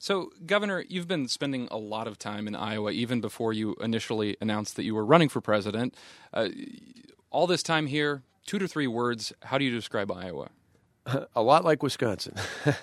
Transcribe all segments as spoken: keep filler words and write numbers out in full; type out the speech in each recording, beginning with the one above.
So, Governor, you've been spending a lot of time in Iowa, even before you initially announced that you were running for president. Uh, all this time here, two to three words, how do you describe Iowa? A lot like Wisconsin.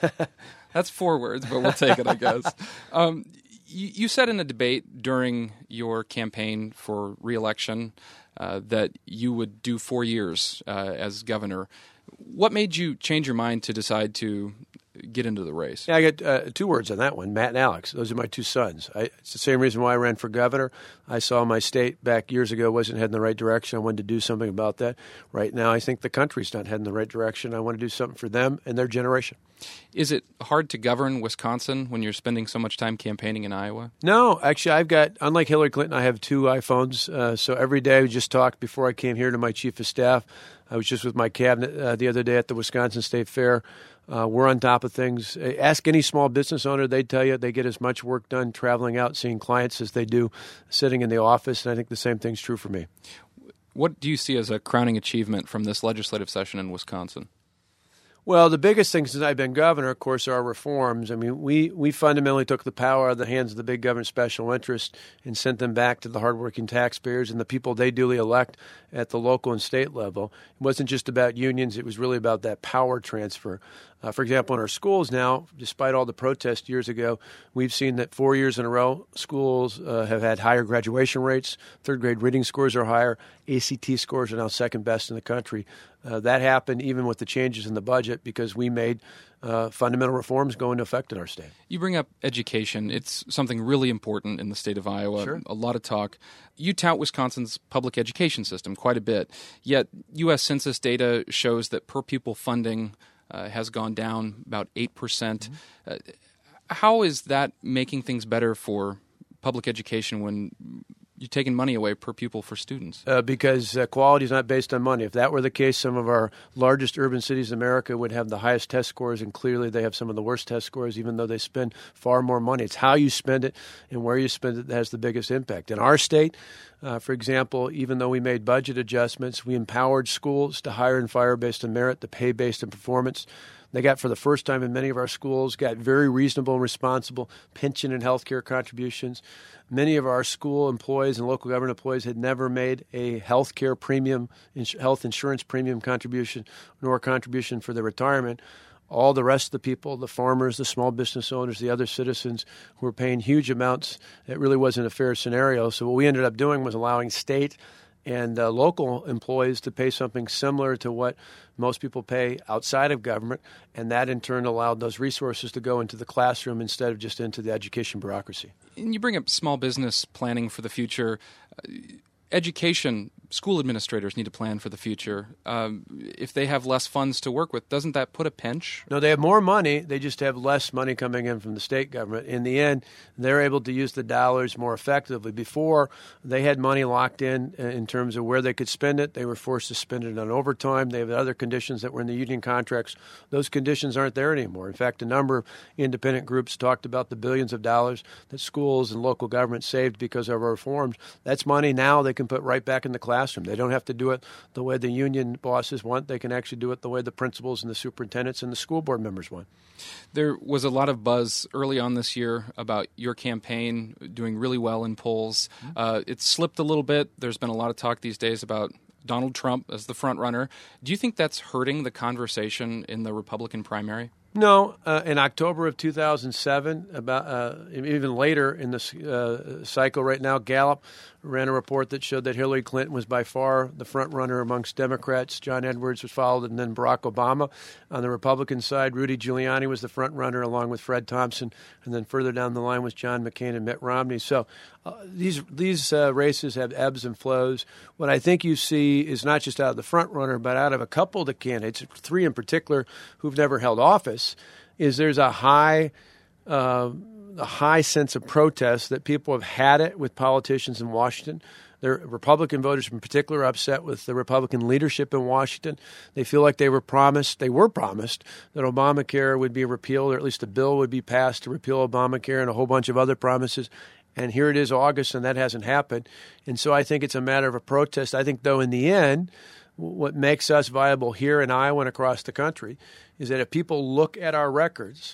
That's four words, but we'll take it, I guess. Um, you, you said in a debate during your campaign for re-election uh, that you would do four years uh, as governor. What made you change your mind to decide to get into the race? Yeah, I got uh, two words on that one, Matt and Alex. Those are my two sons. I, it's the same reason why I ran for governor. I saw my state back years ago wasn't heading the right direction. I wanted to do something about that. Right now, I think the country's not heading the right direction. I want to do something for them and their generation. Is it hard to govern Wisconsin when you're spending so much time campaigning in Iowa? No, actually, I've got, unlike Hillary Clinton, I have two iPhones. Uh, so every day I just talked before I came here to my chief of staff. I was just with my cabinet uh, the other day at the Wisconsin State Fair. Uh, we're on top of things. Ask any small business owner, they tell you they get as much work done traveling out, seeing clients as they do sitting in the office, and I think the same thing's true for me. What do you see as a crowning achievement from this legislative session in Wisconsin? Well, the biggest thing since I've been governor, of course, are reforms. I mean, we, we fundamentally took the power out of the hands of the big government special interest and sent them back to the hardworking taxpayers and the people they duly elect at the local and state level. It wasn't just about unions. It was really about that power transfer. Uh, for example, in our schools now, despite all the protests years ago, we've seen that four years in a row, schools uh, have had higher graduation rates. Third grade reading scores are higher. A C T scores are now second best in the country. Uh, that happened even with the changes in the budget because we made uh, fundamental reforms go into effect in our state. You bring up education. It's something really important in the state of Iowa. Sure. A lot of talk. You tout Wisconsin's public education system quite a bit, yet U S Census data shows that per pupil funding uh, has gone down about eight percent. Mm-hmm. Uh, how is that making things better for public education when you're taking money away per pupil for students? Uh, because uh, quality is not based on money. If that were the case, some of our largest urban cities in America would have the highest test scores, and clearly they have some of the worst test scores, even though they spend far more money. It's how you spend it and where you spend it that has the biggest impact. In our state, uh, for example, even though we made budget adjustments, we empowered schools to hire and fire based on merit, to pay based on performance. They got, for the first time in many of our schools, got very reasonable and responsible pension and health care contributions. Many of our school employees and local government employees had never made a health care premium, health insurance premium contribution, nor a contribution for their retirement. All the rest of the people, the farmers, the small business owners, the other citizens who were paying huge amounts, it really wasn't a fair scenario. So what we ended up doing was allowing state and uh, local employees to pay something similar to what most people pay outside of government, and that in turn allowed those resources to go into the classroom instead of just into the education bureaucracy. And you bring up small business planning for the future. Uh, education, school administrators need to plan for the future. Um, if they have less funds to work with, doesn't that put a pinch? No, they have more money. They just have less money coming in from the state government. In the end, they're able to use the dollars more effectively. Before, they had money locked in in terms of where they could spend it. They were forced to spend it on overtime. They have other conditions that were in the union contracts. Those conditions aren't there anymore. In fact, a number of independent groups talked about the billions of dollars that schools and local government saved because of our reforms. That's money now they can put right back in the classroom. They don't have to do it the way the union bosses want. They can actually do it the way the principals and the superintendents and the school board members want. There was a lot of buzz early on this year about your campaign doing really well in polls. Uh, it slipped a little bit. There's been a lot of talk these days about Donald Trump as the front runner. Do you think that's hurting the conversation in the Republican primary? No. Uh, in October of two thousand seven, about uh, even later in the uh, cycle right now, Gallup ran a report that showed that Hillary Clinton was by far the front runner amongst Democrats. John Edwards was followed, and then Barack Obama. On the Republican side, Rudy Giuliani was the front runner along with Fred Thompson, and then further down the line was John McCain and Mitt Romney. So uh, these these uh, races have ebbs and flows. What I think you see is not just out of the front runner, but out of a couple of the candidates, three in particular, who've never held office, is there's a high uh, a high sense of protest that people have had it with politicians in Washington. Their Republican voters in particular are upset with the Republican leadership in Washington. They feel like they were promised, they were promised that Obamacare would be repealed, or at least a bill would be passed to repeal Obamacare, and a whole bunch of other promises. And here it is August, and that hasn't happened. And so I think it's a matter of a protest. I think, though, in the end, what makes us viable here in Iowa and across the country is that if people look at our records,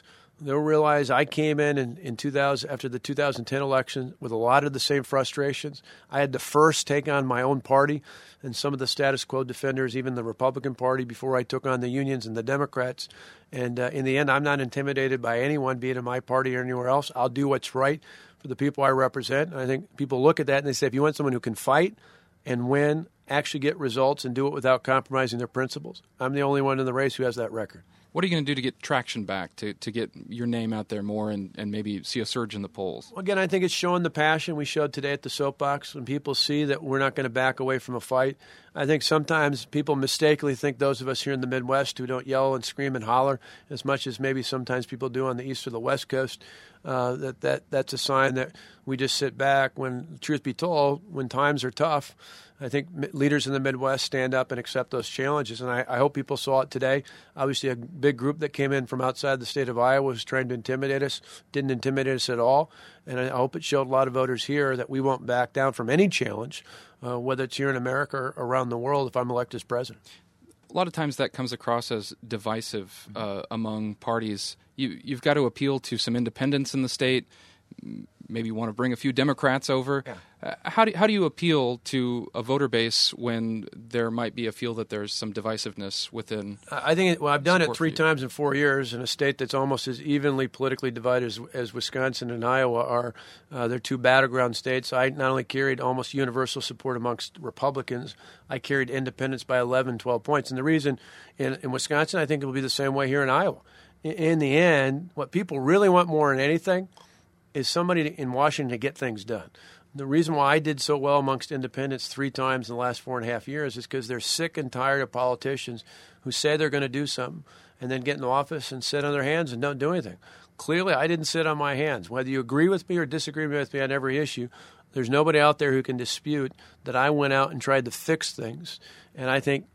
They'll realize I came in in, in two thousand after the two thousand ten election with a lot of the same frustrations. I had to first take on my own party and some of the status quo defenders, even the Republican Party, before I took on the unions and the Democrats. And uh, in the end, I'm not intimidated by anyone, be it in my party or anywhere else. I'll do what's right for the people I represent. And I think people look at that and they say, if you want someone who can fight and win, actually get results and do it without compromising their principles, I'm the only one in the race who has that record. What are you going to do to get traction back, to, to get your name out there more and, and maybe see a surge in the polls? Well, again, I think it's showing the passion we showed today at the Soapbox. When people see that we're not going to back away from a fight, I think sometimes people mistakenly think those of us here in the Midwest who don't yell and scream and holler as much as maybe sometimes people do on the East or the West Coast, uh, that, that that's a sign that we just sit back. When, truth be told, when times are tough, I think leaders in the Midwest stand up and accept those challenges, and I, I hope people saw it today. Obviously, a big group that came in from outside the state of Iowa was trying to intimidate us, didn't intimidate us at all, and I hope it showed a lot of voters here that we won't back down from any challenge, uh, whether it's here in America or around the world if I'm elected as president. A lot of times that comes across as divisive uh, among parties. You, you've got to appeal to some independents in the state. Maybe you want to bring a few Democrats over. Yeah. Uh, how do how do you appeal to a voter base when there might be a feel that there's some divisiveness within? I think it, well, I've done it three times in four years in a state that's almost as evenly politically divided as, as Wisconsin and Iowa are. Uh, they're two battleground states. I not only carried almost universal support amongst Republicans, I carried independents by eleven, twelve points. And the reason in, in Wisconsin, I think it will be the same way here in Iowa. In, in the end, what people really want more than anything is somebody in Washington to get things done. The reason why I did so well amongst independents three times in the last four and a half years is because they're sick and tired of politicians who say they're going to do something and then get in the office and sit on their hands and don't do anything. Clearly, I didn't sit on my hands. Whether you agree with me or disagree with me on every issue, there's nobody out there who can dispute that I went out and tried to fix things. And I think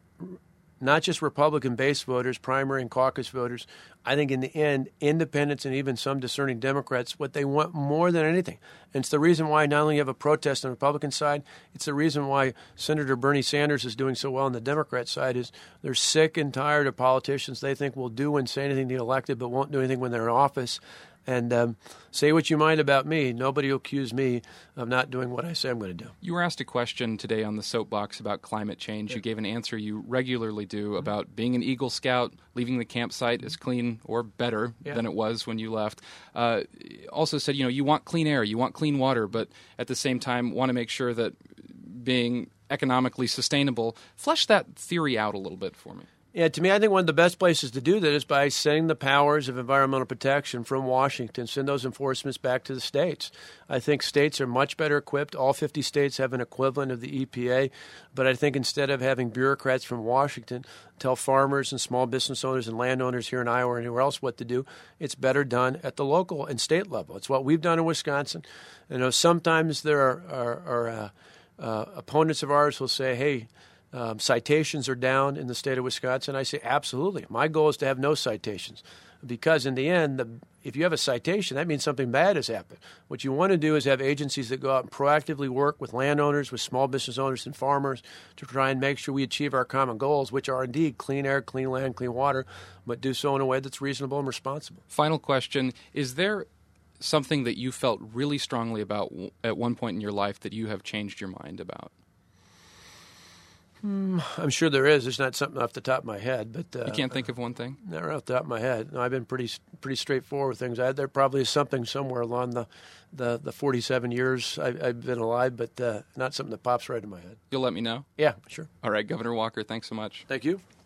not just Republican-based voters, primary and caucus voters, I think in the end, independents and even some discerning Democrats, what they want more than anything. And it's the reason why not only you have a protest on the Republican side, it's the reason why Senator Bernie Sanders is doing so well on the Democrat side is they're sick and tired of politicians they think will do and say anything to get elected but won't do anything when they're in office. And um, say what you mind about me. Nobody will accuse me of not doing what I say I'm going to do. You were asked a question today on the Soapbox about climate change. Yeah. You gave an answer you regularly do about being an Eagle Scout, leaving the campsite as clean or better yeah. than it was when you left. Uh, also said, you know, you want clean air, you want clean water, but at the same time want to make sure that being economically sustainable. Flesh that theory out a little bit for me. Yeah, to me, I think one of the best places to do that is by sending the powers of environmental protection from Washington, send those enforcements back to the states. I think states are much better equipped. All fifty states have an equivalent of the E P A. But I think instead of having bureaucrats from Washington tell farmers and small business owners and landowners here in Iowa or anywhere else what to do, it's better done at the local and state level. It's what we've done in Wisconsin. You know, sometimes there are, are, are uh, uh, opponents of ours who will say, hey, Um, citations are down in the state of Wisconsin. I say, absolutely. My goal is to have no citations because in the end, the, if you have a citation, that means something bad has happened. What you want to do is have agencies that go out and proactively work with landowners, with small business owners and farmers to try and make sure we achieve our common goals, which are indeed clean air, clean land, clean water, but do so in a way that's reasonable and responsible. Final question. Is there something that you felt really strongly about at one point in your life that you have changed your mind about? Hmm, I'm sure there is. There's not something off the top of my head, but uh, you can't think of one thing. Not right off the top of my head. No, I've been pretty pretty straightforward with things. I, there probably is something somewhere along the the, the forty-seven years I've, I've been alive, but uh, not something that pops right in my head. You'll let me know. Yeah, sure. All right, Governor Walker. Thanks so much. Thank you.